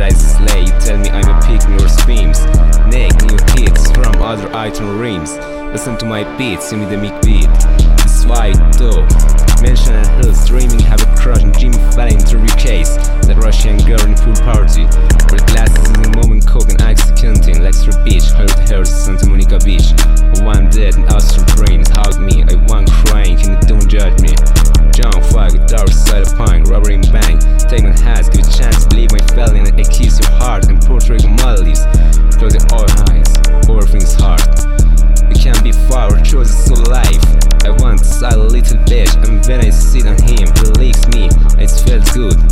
try to slay. You tell me I'm a pig in your streams. Neck new hits from other item rims. Listen to my beats, see me the mic beat. This white dope. Mention and hills, dreaming, have a crush on Jimmy Fallon interview case. That Russian girl in pool party. With glasses in the moment, coke and ice canteen. Lextra beach, hurt hairs, Santa Monica beach. One dead and astral brains hug me. I one crying, can you don't judge me. John Fag, dark side of punk, rubber in bang. Take my hands, give a chance to believe my felon. I kiss your heart and Puerto Rico melodies. Close your eyes, everything's hard. You can't be far, or choose so life. I want to side a little bitch, and when I sit on him, he licks me, it feels good.